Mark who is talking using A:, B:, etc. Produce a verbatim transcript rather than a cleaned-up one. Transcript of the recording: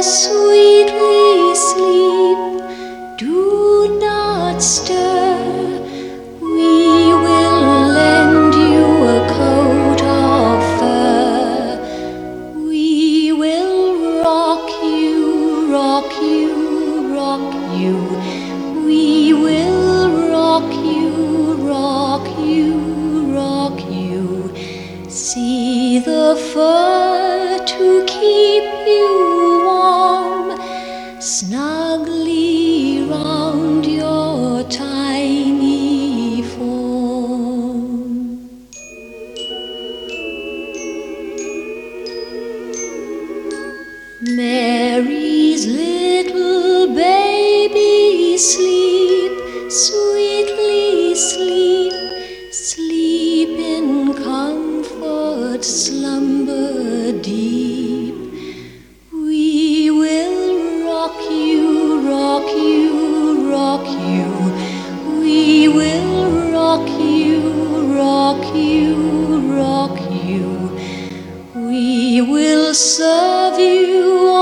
A: sweetly sleep, do not stir. We will lend you a coat of fur. We will rock you, rock you, rock you. We will rock you, rock you, rock you. See the fur to keep you warm, snugly round your tiny form. Mary's little baby, sleep, sweetly sleep, sleep in comfort, slumber deep. We will rock you, rock you, rock you. We will rock you, rock you, rock you. We will serve you